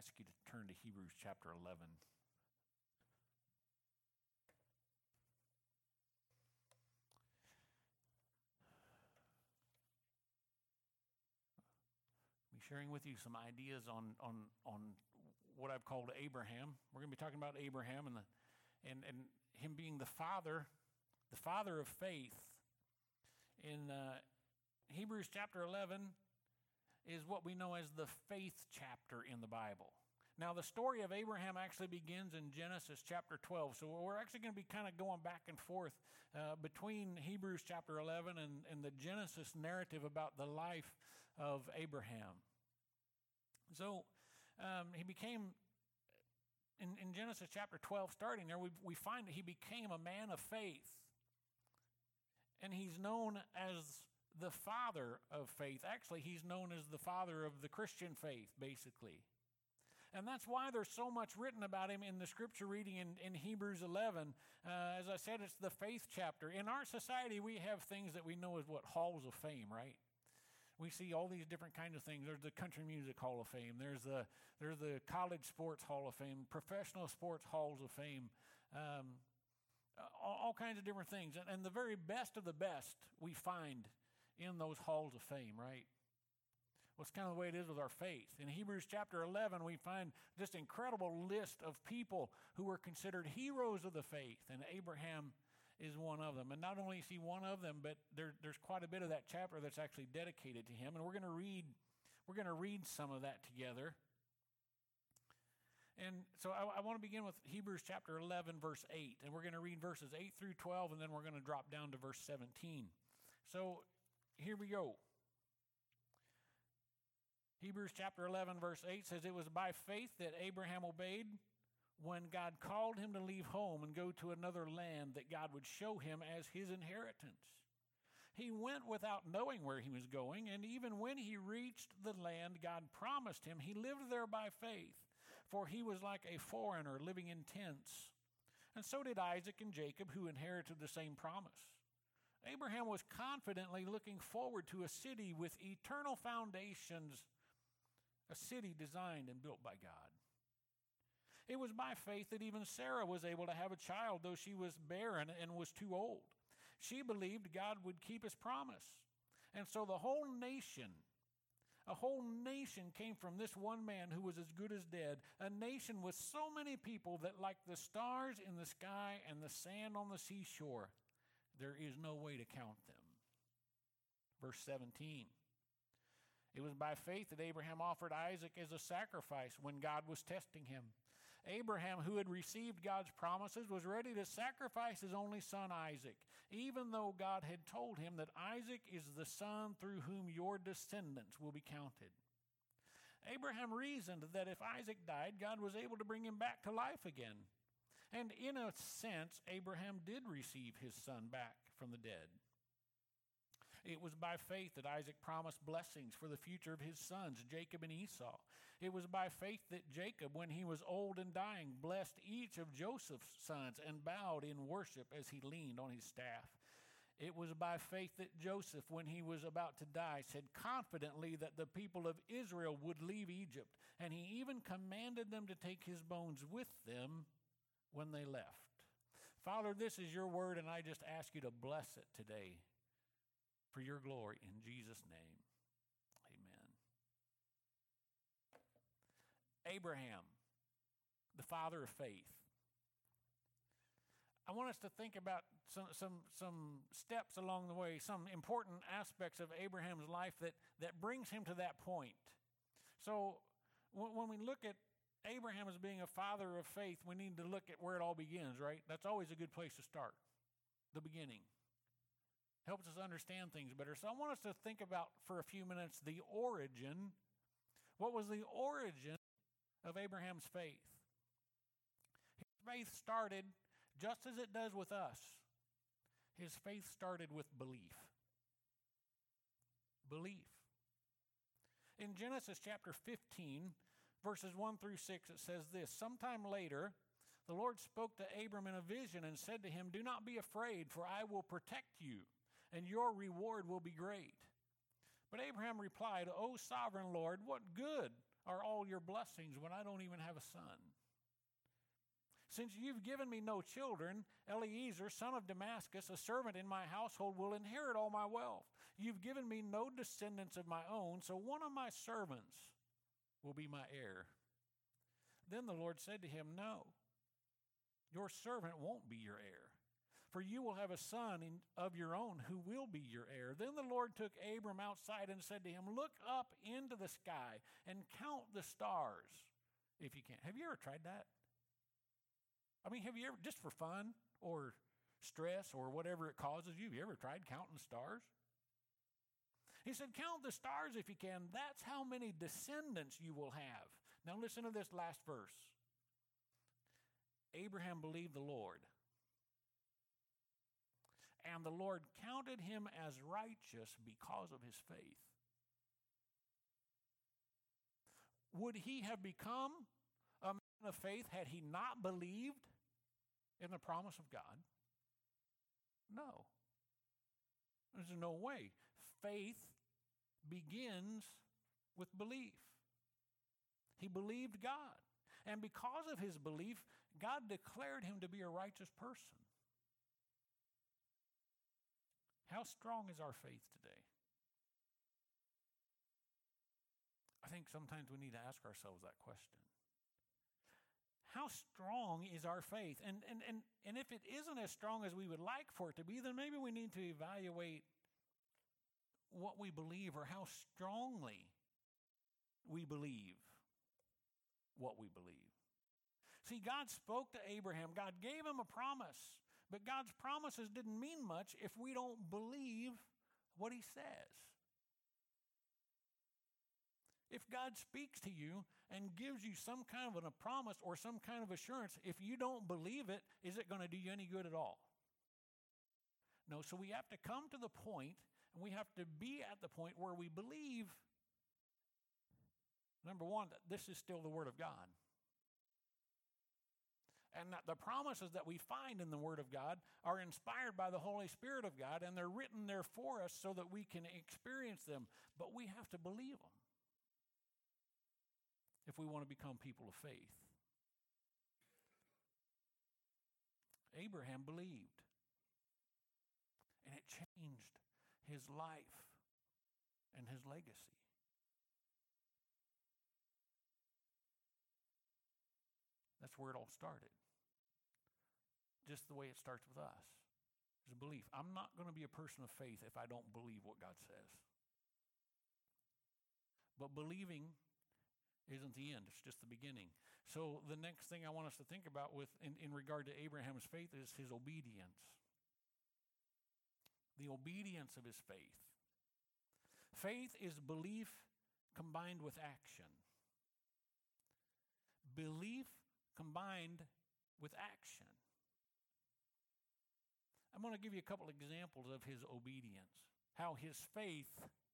ask you to turn to Hebrews chapter 11. I'll be sharing with you some ideas on what I've called Abraham. We're going to be talking about Abraham and him being the father of faith. In Hebrews chapter 11 is what we know as the faith chapter in the Bible. Now, the story of Abraham actually begins in Genesis chapter 12. So we're actually going to be kind of going back and forth between Hebrews chapter 11 and the Genesis narrative about the life of Abraham. So he became, in Genesis chapter 12, starting there, we find that he became a man of faith. And he's known as the father of faith. Actually, he's known as the father of the Christian faith, basically. And that's why there's so much written about him in the scripture reading in Hebrews 11. As I said, it's the faith chapter. In our society, we have things that we know as what? Halls of fame, right? We see all these different kinds of things. There's the Country Music Hall of Fame. There's the College Sports Hall of Fame, Professional Sports Halls of Fame, all kinds of different things. And the very best of the best we find in those halls of fame, right? Well, it's kind of the way it is with our faith. In Hebrews chapter 11, we find just an incredible list of people who were considered heroes of the faith, and Abraham is one of them. And not only is he one of them, but there's quite a bit of that chapter that's actually dedicated to him, and we're going to read some of that together. And so I want to begin with Hebrews chapter 11, verse 8, and we're going to read verses 8 through 12, and then we're going to drop down to verse 17. So here we go. Hebrews chapter 11, verse 8 says, "It was by faith that Abraham obeyed when God called him to leave home and go to another land that God would show him as his inheritance. He went without knowing where he was going, and even when he reached the land God promised him, he lived there by faith, for he was like a foreigner living in tents. And so did Isaac and Jacob, who inherited the same promise. Abraham was confidently looking forward to a city with eternal foundations, a city designed and built by God. It was by faith that even Sarah was able to have a child, though she was barren and was too old. She believed God would keep his promise. And so a whole nation came from this one man who was as good as dead, a nation with so many people that like the stars in the sky and the sand on the seashore, there is no way to count them." Verse 17. "It was by faith that Abraham offered Isaac as a sacrifice when God was testing him. Abraham, who had received God's promises, was ready to sacrifice his only son Isaac, even though God had told him that Isaac is the son through whom your descendants will be counted. Abraham reasoned that if Isaac died, God was able to bring him back to life again. And in a sense, Abraham did receive his son back from the dead. It was by faith that Isaac promised blessings for the future of his sons, Jacob and Esau. It was by faith that Jacob, when he was old and dying, blessed each of Joseph's sons and bowed in worship as he leaned on his staff. It was by faith that Joseph, when he was about to die, said confidently that the people of Israel would leave Egypt, and he even commanded them to take his bones with them when they left. Father, this is your word, and I just ask you to bless it today for your glory, in Jesus' name, amen." Abraham, the father of faith. I want us to think about some steps along the way, some important aspects of Abraham's life that brings him to that point. So when we look at Abraham as being a father of faith, we need to look at where it all begins, right? That's always a good place to start, the beginning. Helps us understand things better. So I want us to think about, for a few minutes, the origin. What was the origin of Abraham's faith? His faith started just as it does with us. His faith started with belief. Belief. In Genesis chapter 15, verses 1 through 6, it says this: "Sometime later, the Lord spoke to Abram in a vision and said to him, 'Do not be afraid, for I will protect you, and your reward will be great.' But Abraham replied, 'O sovereign Lord, what good are all your blessings when I don't even have a son? Since you've given me no children, Eliezer, son of Damascus, a servant in my household, will inherit all my wealth. You've given me no descendants of my own, so one of my servants will be my heir. Then the Lord said to him, no, your servant won't be your heir, for you will have a son of your own who will be your heir. Then the Lord took Abram outside and said to him, look up into the sky and count the stars if you can. Have you ever tried that? I mean, have you ever, just for fun or stress or whatever it causes you, have you ever tried counting stars? He said, count the stars if you can. That's how many descendants you will have. Now listen to this last verse. Abraham believed the Lord, and the Lord counted him as righteous because of his faith. Would he have become a man of faith had he not believed in the promise of God? No. There's no way. Faith begins with belief. He believed God. And because of his belief, God declared him to be a righteous person. How strong is our faith today? I think sometimes we need to ask ourselves that question. How strong is our faith? And if it isn't as strong as we would like for it to be, then maybe we need to evaluate what we believe or how strongly we believe what we believe. See, God spoke to Abraham. God gave him a promise. But God's promises didn't mean much if we don't believe what he says. If God speaks to you and gives you some kind of a promise or some kind of assurance, if you don't believe it, is it going to do you any good at all? No, so we have to come to the point, and we have to be at the point where we believe, number one, that this is still the Word of God. And that the promises that we find in the Word of God are inspired by the Holy Spirit of God, and they're written there for us so that we can experience them. But we have to believe them if we want to become people of faith. Abraham believed, and it changed his life and his legacy. That's where it all started. Just the way it starts with us. Is a belief. I'm not going to be a person of faith if I don't believe what God says. But believing isn't the end. It's just the beginning. So the next thing I want us to think about in regard to Abraham's faith is his obedience. The obedience of his faith. Faith is belief combined with action. Belief combined with action. I'm going to give you a couple examples of his obedience, how his faith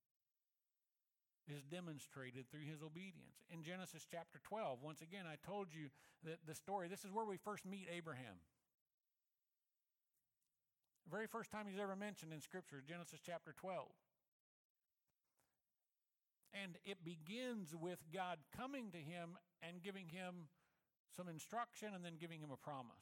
is demonstrated through his obedience. In Genesis chapter 12, once again, I told you that the story, this is where we first meet Abraham. The very first time he's ever mentioned in Scripture, Genesis chapter 12. And it begins with God coming to him and giving him some instruction and then giving him a promise.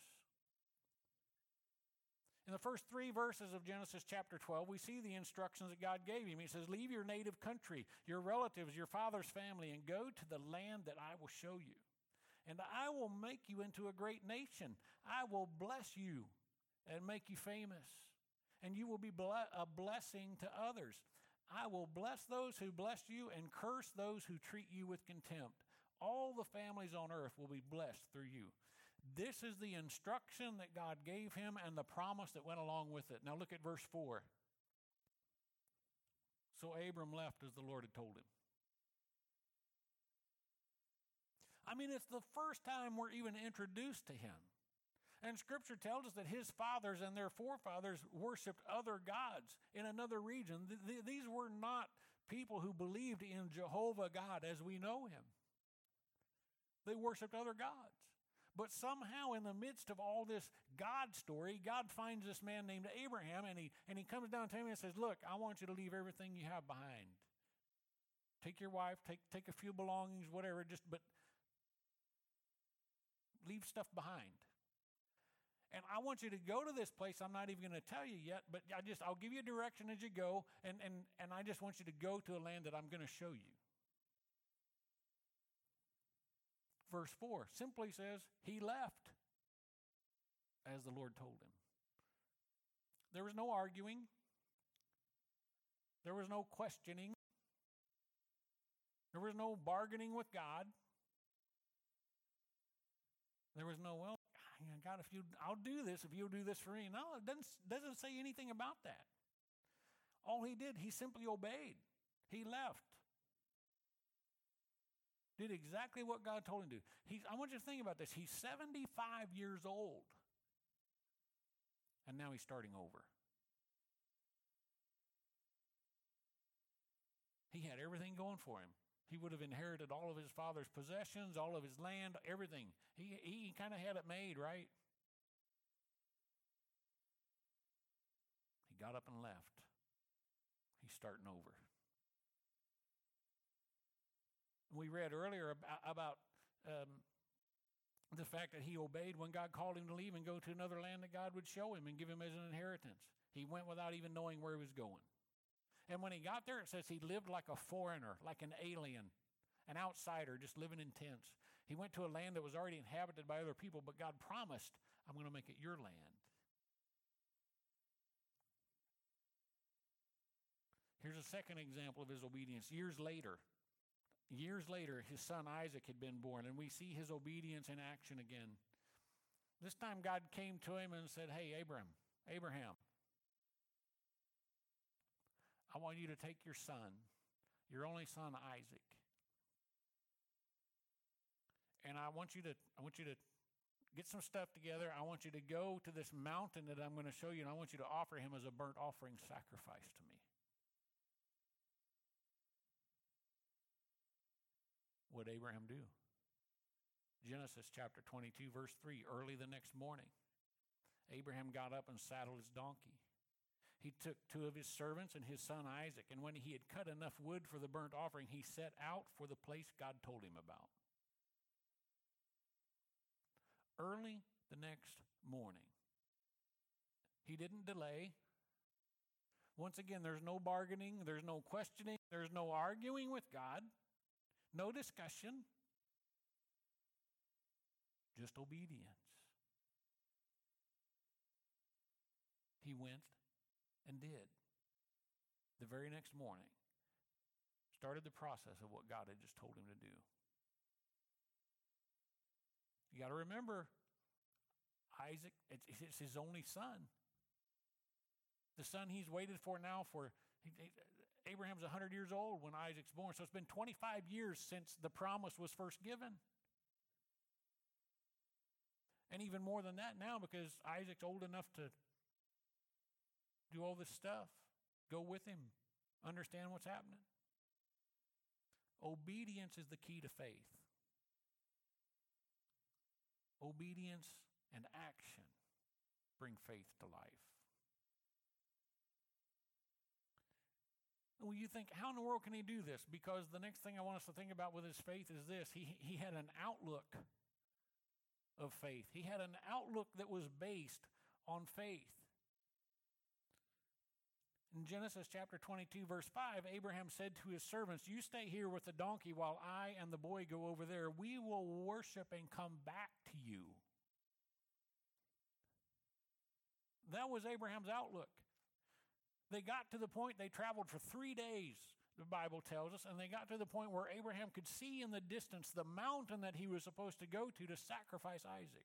In the first 3 verses of Genesis chapter 12, we see the instructions that God gave him. He says, leave your native country, your relatives, your father's family, and go to the land that I will show you. And I will make you into a great nation. I will bless you and make you famous. And you will be a blessing to others. I will bless those who bless you and curse those who treat you with contempt. All the families on earth will be blessed through you. This is the instruction that God gave him and the promise that went along with it. Now look at verse 4. So Abram left as the Lord had told him. I mean, it's the first time we're even introduced to him. And Scripture tells us that his fathers and their forefathers worshiped other gods in another region. These were not people who believed in Jehovah God as we know him. They worshiped other gods. But somehow in the midst of all this God story, God finds this man named Abraham, and he comes down to him and says, look, I want you to leave everything you have behind. Take your wife, take a few belongings, whatever, but leave stuff behind. And I want you to go to this place. I'm not even going to tell you yet, but I'll give you a direction as you go, and I just want you to go to a land that I'm going to show you. Verse 4 simply says, he left as the Lord told him. There was no arguing. There was no questioning. There was no bargaining with God. There was no, well, God, I'll do this if you'll do this for me. No, it doesn't say anything about that. All he did, he simply obeyed. He left. Did exactly what God told him to do. I want you to think about this. He's 75 years old. And now he's starting over. He had everything going for him. He would have inherited all of his father's possessions, all of his land, everything. He kind of had it made, right? He got up and left. He's starting over. We read earlier about the fact that he obeyed when God called him to leave and go to another land that God would show him and give him as an inheritance. He went without even knowing where he was going. And when he got there, it says he lived like a foreigner, like an alien, an outsider, just living in tents. He went to a land that was already inhabited by other people, but God promised, I'm going to make it your land. Here's a second example of his obedience. Years later, his son Isaac had been born, and we see his obedience in action again. This time God came to him and said, hey, Abraham, I want you to take your son, your only son Isaac, and I want you to get some stuff together. I want you to go to this mountain that I'm going to show you, and I want you to offer him as a burnt offering sacrifice to me. What did Abraham do? Genesis chapter 22, verse 3, early the next morning, Abraham got up and saddled his donkey. He took 2 of his servants and his son Isaac, and when he had cut enough wood for the burnt offering, he set out for the place God told him about. Early the next morning. He didn't delay. Once again, there's no bargaining, there's no questioning, there's no arguing with God, no discussion, just obedience. He went and did. The very next morning, started the process of what God had just told him to do. You got to remember, Isaac, it's his only son. The son he's waited for now Abraham's 100 years old when Isaac's born, so it's been 25 years since the promise was first given. And even more than that now, because Isaac's old enough to do all this stuff, go with him, understand what's happening. Obedience is the key to faith. Obedience and action bring faith to life. Well, you think, how in the world can he do this? Because the next thing I want us to think about with his faith is this. He had an outlook of faith. He had an outlook that was based on faith. In Genesis chapter 22, verse 5, Abraham said to his servants, you stay here with the donkey while I and the boy go over there. We will worship and come back to you. That was Abraham's outlook. They got to the point, they traveled for 3 days, the Bible tells us, and they got to the point where Abraham could see in the distance the mountain that he was supposed to go to sacrifice Isaac.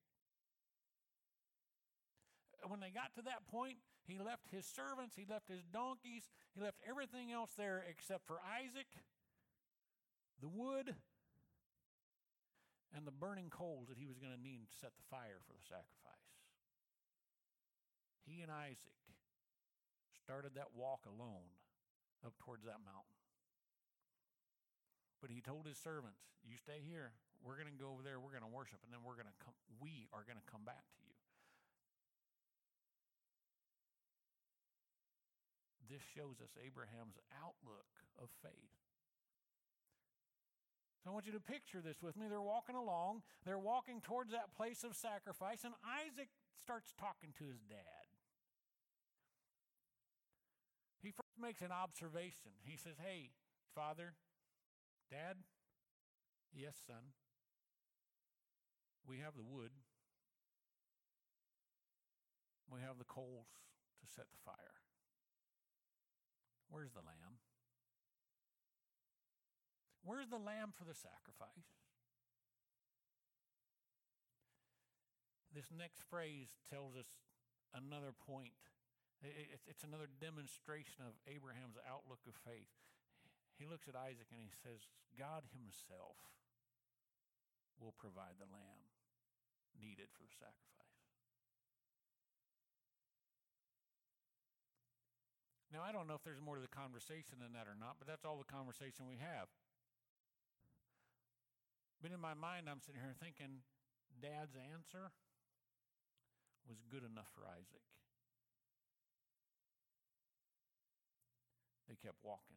When they got to that point, he left his servants, he left his donkeys, he left everything else there except for Isaac, the wood, and the burning coals that he was going to need to set the fire for the sacrifice. He and Isaac started that walk alone up towards that mountain. But he told his servants, you stay here. We're going to go over there. We're going to worship, and then we are going to come back to you. This shows us Abraham's outlook of faith. So I want you to picture this with me. They're walking along. They're walking towards that place of sacrifice, and Isaac starts talking to his dad. He first makes an observation. He says, "Hey, Father, Dad, yes, son, we have the wood. We have the coals to set the fire. Where's the lamb? Where's the lamb for the sacrifice?" This next phrase tells us another point. It's another demonstration of Abraham's outlook of faith. He looks at Isaac and he says, God himself will provide the lamb needed for the sacrifice. Now, I don't know if there's more to the conversation than that or not, but that's all the conversation we have. But in my mind, I'm sitting here thinking, Dad's answer was good enough for Isaac. They kept walking.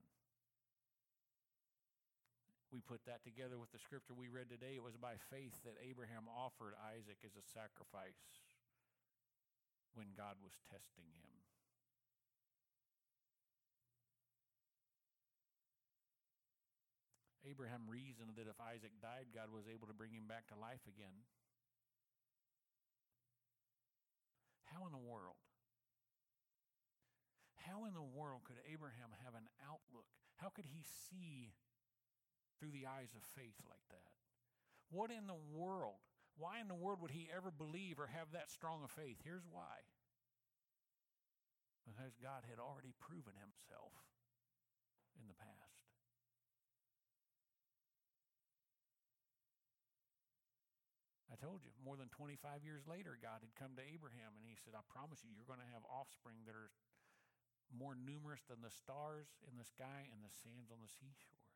We put that together with the scripture we read today. It was by faith that Abraham offered Isaac as a sacrifice when God was testing him. Abraham reasoned that if Isaac died, God was able to bring him back to life again. How in the world? How in the world could Abraham have an outlook? How could he see through the eyes of faith like that? What in the world? Why in the world would he ever believe or have that strong a faith? Here's why. Because God had already proven himself in the past. I told you, more than 25 years later, God had come to Abraham and he said, I promise you, you're going to have offspring that are more numerous than the stars in the sky and the sands on the seashore.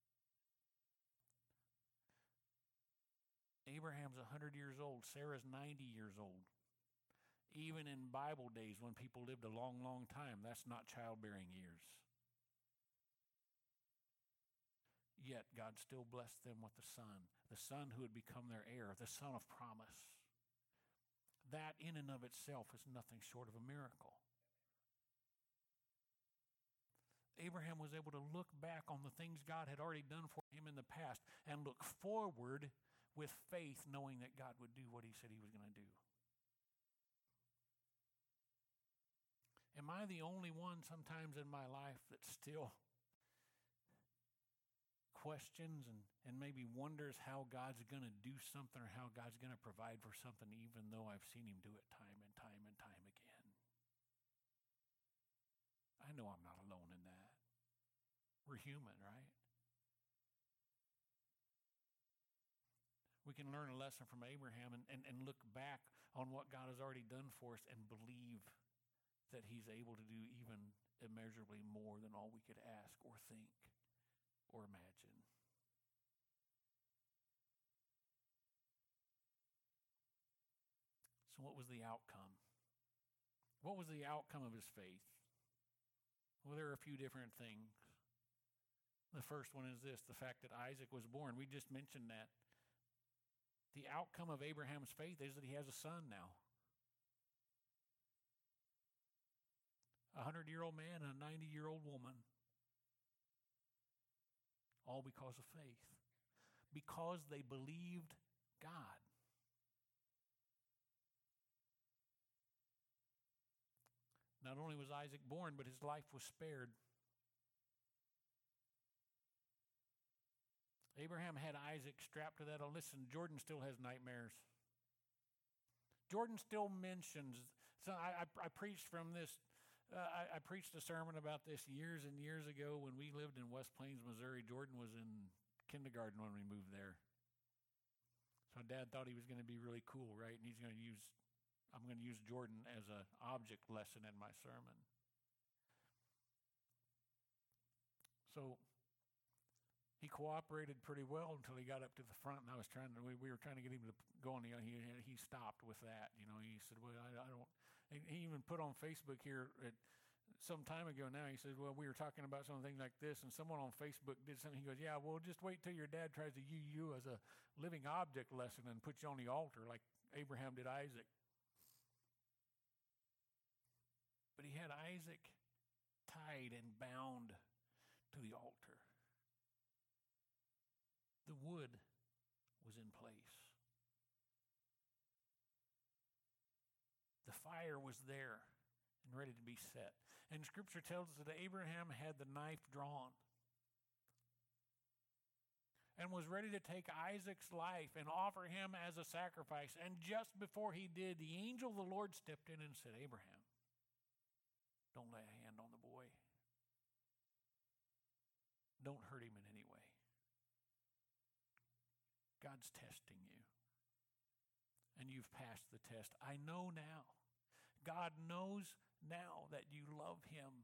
Abraham's 100 years old. Sarah's 90 years old. Even in Bible days when people lived a long, long time, that's not childbearing years. Yet God still blessed them with the son who would become their heir, the son of promise. That in and of itself is nothing short of a miracle. Abraham was able to look back on the things God had already done for him in the past and look forward with faith, knowing that God would do what he said he was going to do. Am I the only one sometimes in my life that still questions and maybe wonders how God's going to do something or how God's going to provide for something, even though I've seen him do it time and time and time again? I know I'm not alone in that. We're human, right? We can learn a lesson from Abraham and look back on what God has already done for us and believe that he's able to do even immeasurably more than all we could ask or think or imagine. So what was the outcome? What was the outcome of his faith? Well, there are a few different things. The first one is this, the fact that Isaac was born. We just mentioned that. The outcome of Abraham's faith is that he has a son now. A 100-year-old man and a 90-year-old woman. All because of faith. Because they believed God. Not only was Isaac born, but his life was spared. Abraham had Isaac strapped to that. Oh, listen, Jordan still has nightmares. Jordan still mentions. So I preached from this. I preached a sermon about this years and years ago when we lived in West Plains, Missouri. Jordan was in kindergarten when we moved there. So Dad thought he was going to be really cool, right? And I'm going to use Jordan as an object lesson in my sermon. So he cooperated pretty well until he got up to the front, and we were trying to get him to go on. He stopped with that. He said, "Well, I don't." And he even put on Facebook here some time ago now, he says, well, we were talking about something like this, and someone on Facebook did something. He goes, yeah, well, just wait till your dad tries to use you as a living object lesson and put you on the altar like Abraham did Isaac. But he had Isaac tied and bound to the altar. The wood was in place. The fire was there and ready to be set. And Scripture tells us that Abraham had the knife drawn and was ready to take Isaac's life and offer him as a sacrifice. And just before he did, the angel of the Lord stepped in and said, Abraham, don't lay a hand on the boy. Don't hurt him in any way. God's testing you. And you've passed the test. I know now. God knows now that you love him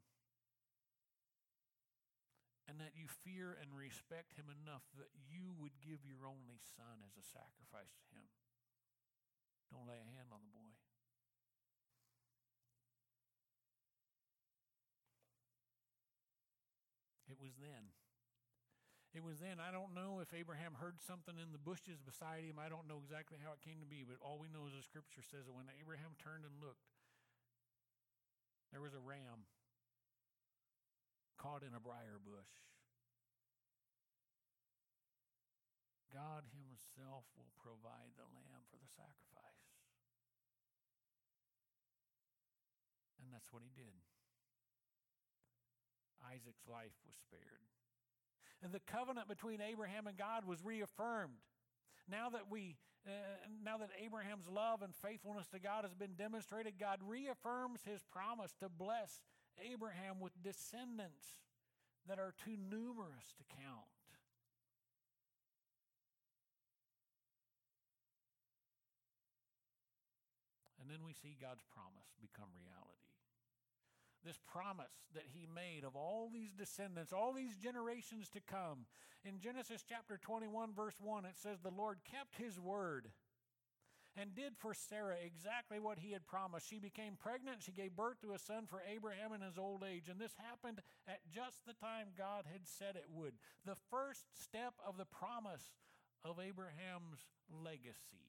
and that you fear and respect him enough that you would give your only son as a sacrifice to him. Don't lay a hand on the boy. It was then. It was then. I don't know if Abraham heard something in the bushes beside him. I don't know exactly how it came to be, but all we know is the Scripture says that when Abraham turned and looked, there was a ram caught in a briar bush. God himself will provide the lamb for the sacrifice. And that's what he did. Isaac's life was spared. And the covenant between Abraham and God was reaffirmed. Now that Abraham's love and faithfulness to God has been demonstrated, God reaffirms his promise to bless Abraham with descendants that are too numerous to count. And then we see God's promise become reality. This promise that he made of all these descendants, all these generations to come. In Genesis chapter 21, verse 1, it says, the Lord kept his word and did for Sarah exactly what he had promised. She became pregnant. She gave birth to a son for Abraham in his old age. And this happened at just the time God had said it would. The first step of the promise of Abraham's legacy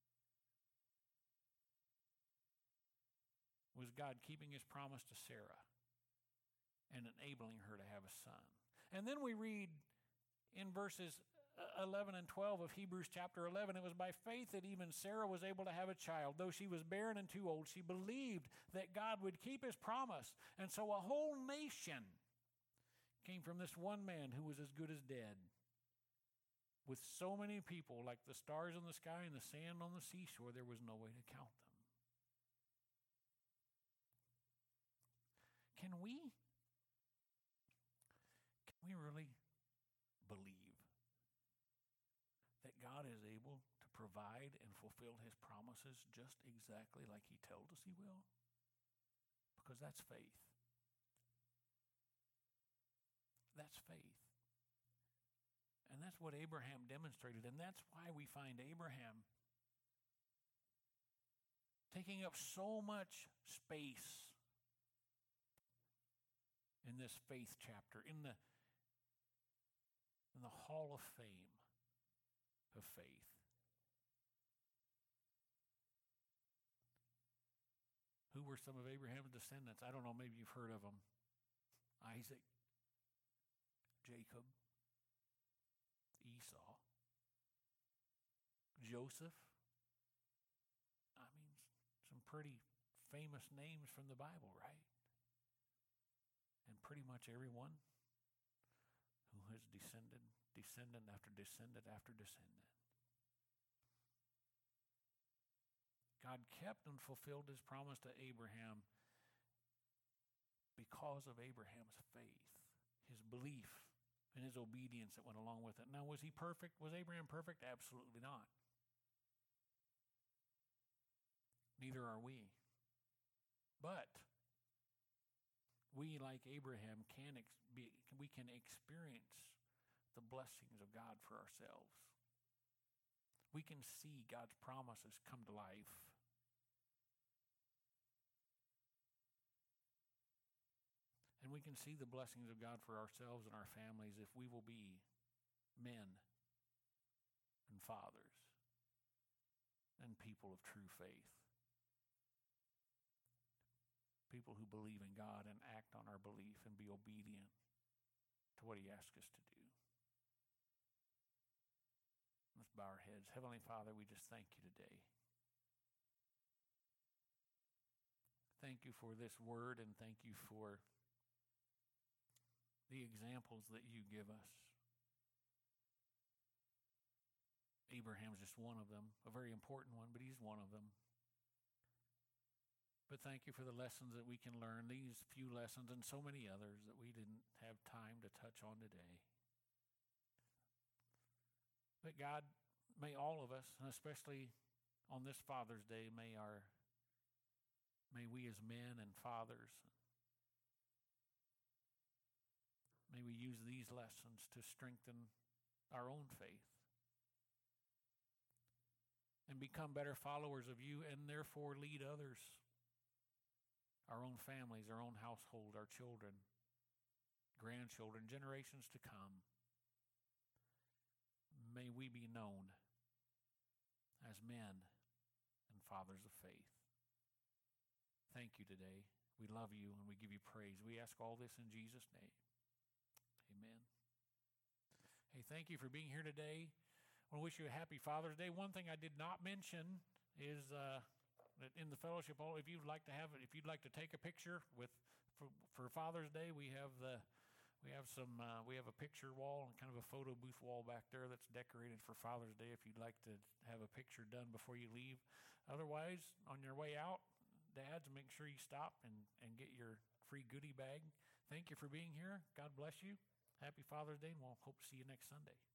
was God keeping his promise to Sarah and enabling her to have a son. And then we read in verses 11 and 12 of Hebrews chapter 11, it was by faith that even Sarah was able to have a child. Though she was barren and too old, she believed that God would keep his promise. And so a whole nation came from this one man who was as good as dead. With so many people, like the stars in the sky and the sand on the seashore, there was no way to count them. Can we really believe that God is able to provide and fulfill his promises just exactly like he told us he will? Because that's faith. That's faith. And that's what Abraham demonstrated. And that's why we find Abraham taking up so much space in this faith chapter, in the hall of fame of faith. Who were some of Abraham's descendants? I don't know, maybe you've heard of them. Isaac, Jacob, Esau, Joseph. I mean, some pretty famous names from the Bible, right? And pretty much everyone who has descendant after descendant after descendant. God kept and fulfilled his promise to Abraham because of Abraham's faith, his belief, and his obedience that went along with it. Now, was he perfect? Was Abraham perfect? Absolutely not. Neither are we. But we, like Abraham, can experience the blessings of God for ourselves. We can see God's promises come to life. we can see the blessings of God for ourselves and our families if we will be men and fathers and people of true faith. People who believe in God and act on our belief and be obedient to what he asks us to do. Let's bow our heads. Heavenly Father, we just thank you today. Thank you for this word, and thank you for the examples that you give us. Abraham's just one of them, a very important one, but he's one of them. But thank you for the lessons that we can learn, these few lessons and so many others that we didn't have time to touch on today. But God, may all of us, and especially on this Father's Day, may we as men and fathers, may we use these lessons to strengthen our own faith and become better followers of you, and therefore lead others, our own families, our own household, our children, grandchildren, generations to come. May we be known as men and fathers of faith. Thank you today. We love you and we give you praise. We ask all this in Jesus' name. Amen. Hey, thank you for being here today. I want to wish you a happy Father's Day. One thing I did not mention is that in the fellowship hall, if you'd like to take a picture for Father's Day, we have a picture wall and kind of a photo booth wall back there that's decorated for Father's Day if you'd like to have a picture done before you leave. Otherwise, on your way out, dads, make sure you stop and get your free goodie bag. Thank you for being here. God bless you. Happy Father's Day, and we'll hope to see you next Sunday.